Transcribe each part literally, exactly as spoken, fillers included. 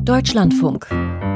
Deutschlandfunk.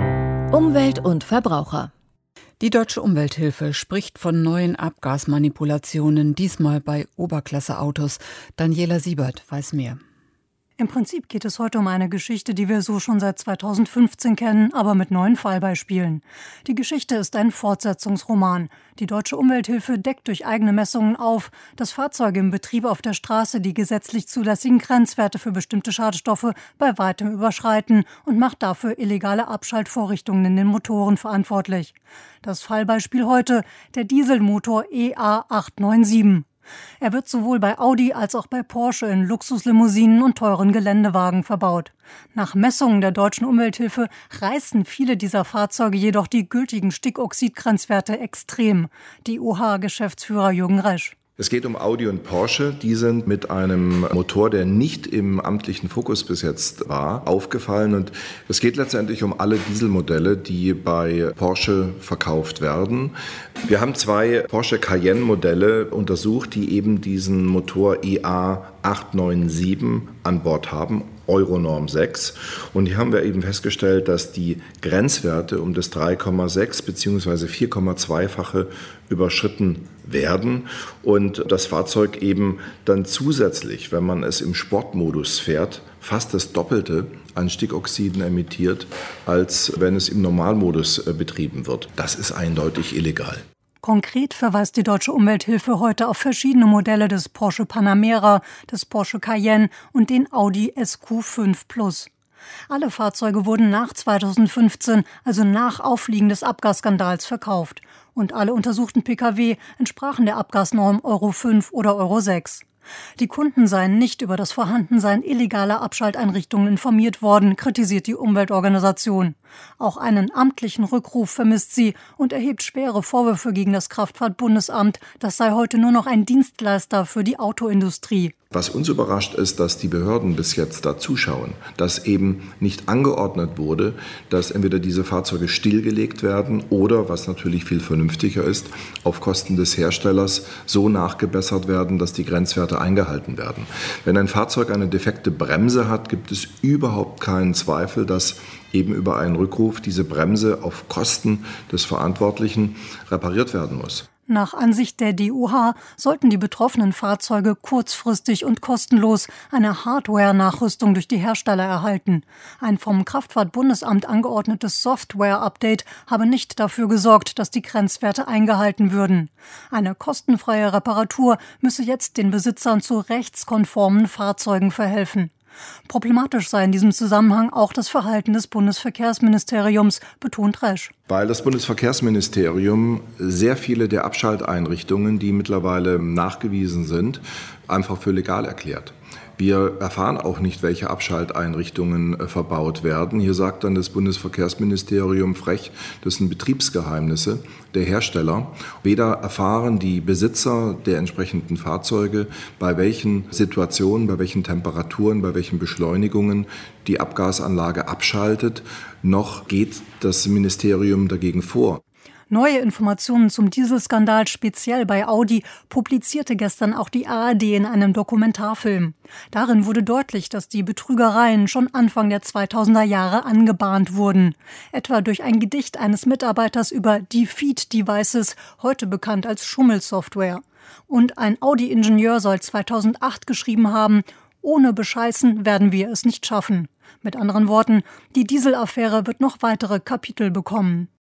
Umwelt und Verbraucher. Die Deutsche Umwelthilfe spricht von neuen Abgasmanipulationen, diesmal bei Oberklasse-Autos. Daniela Siebert weiß mehr. Im Prinzip geht es heute um eine Geschichte, die wir so schon seit zweitausendfünfzehn kennen, aber mit neuen Fallbeispielen. Die Geschichte ist ein Fortsetzungsroman. Die Deutsche Umwelthilfe deckt durch eigene Messungen auf, dass Fahrzeuge im Betrieb auf der Straße die gesetzlich zulässigen Grenzwerte für bestimmte Schadstoffe bei weitem überschreiten und macht dafür illegale Abschaltvorrichtungen in den Motoren verantwortlich. Das Fallbeispiel heute: der Dieselmotor E A acht neun sieben. Er wird sowohl bei Audi als auch bei Porsche in Luxuslimousinen und teuren Geländewagen verbaut. Nach Messungen der Deutschen Umwelthilfe reißen viele dieser Fahrzeuge jedoch die gültigen Stickoxidgrenzwerte extrem. Die O H-Geschäftsführer Jürgen Resch. Es geht um Audi und Porsche. Die sind mit einem Motor, der nicht im amtlichen Fokus bis jetzt war, aufgefallen. Und es geht letztendlich um alle Dieselmodelle, die bei Porsche verkauft werden. Wir haben zwei Porsche Cayenne-Modelle untersucht, die eben diesen Motor E A acht neun sieben an Bord haben, Euronorm sechs. Und hier haben wir eben festgestellt, dass die Grenzwerte um das drei Komma sechs bzw. vier Komma zwei-fache überschritten werden und das Fahrzeug eben dann zusätzlich, wenn man es im Sportmodus fährt, fast das Doppelte an Stickoxiden emittiert, als wenn es im Normalmodus betrieben wird. Das ist eindeutig illegal. Konkret verweist die Deutsche Umwelthilfe heute auf verschiedene Modelle des Porsche Panamera, des Porsche Cayenne und den Audi S Q fünf Plus. Alle Fahrzeuge wurden nach zweitausendfünfzehn, also nach Auffliegen des Abgasskandals, verkauft. Und alle untersuchten Pkw entsprachen der Abgasnorm Euro fünf oder Euro sechs. Die Kunden seien nicht über das Vorhandensein illegaler Abschalteinrichtungen informiert worden, kritisiert die Umweltorganisation. Auch einen amtlichen Rückruf vermisst sie und erhebt schwere Vorwürfe gegen das Kraftfahrtbundesamt. Das sei heute nur noch ein Dienstleister für die Autoindustrie. Was uns überrascht ist, dass die Behörden bis jetzt da zuschauen, dass eben nicht angeordnet wurde, dass entweder diese Fahrzeuge stillgelegt werden oder, was natürlich viel vernünftiger ist, auf Kosten des Herstellers so nachgebessert werden, dass die Grenzwerte eingehalten werden. Wenn ein Fahrzeug eine defekte Bremse hat, gibt es überhaupt keinen Zweifel, dass eben über einen Rückruf diese Bremse auf Kosten des Verantwortlichen repariert werden muss. Nach Ansicht der D U H sollten die betroffenen Fahrzeuge kurzfristig und kostenlos eine Hardware-Nachrüstung durch die Hersteller erhalten. Ein vom Kraftfahrtbundesamt angeordnetes Software-Update habe nicht dafür gesorgt, dass die Grenzwerte eingehalten würden. Eine kostenfreie Reparatur müsse jetzt den Besitzern zu rechtskonformen Fahrzeugen verhelfen. Problematisch sei in diesem Zusammenhang auch das Verhalten des Bundesverkehrsministeriums, betont Resch. Weil das Bundesverkehrsministerium sehr viele der Abschalteinrichtungen, die mittlerweile nachgewiesen sind, einfach für legal erklärt. Wir erfahren auch nicht, welche Abschalteinrichtungen verbaut werden. Hier sagt dann das Bundesverkehrsministerium frech, das sind Betriebsgeheimnisse der Hersteller. Weder erfahren die Besitzer der entsprechenden Fahrzeuge, bei welchen Situationen, bei welchen Temperaturen, bei welchen Beschleunigungen die Abgasanlage abschaltet, noch geht das Ministerium dagegen vor. Neue Informationen zum Dieselskandal, speziell bei Audi, publizierte gestern auch die A R D in einem Dokumentarfilm. Darin wurde deutlich, dass die Betrügereien schon Anfang der zweitausender Jahre angebahnt wurden. Etwa durch ein Gedicht eines Mitarbeiters über Defeat-Devices, heute bekannt als Schummelsoftware. Und ein Audi-Ingenieur soll zweitausendacht geschrieben haben: Ohne Bescheißen werden wir es nicht schaffen. Mit anderen Worten, die Dieselaffäre wird noch weitere Kapitel bekommen.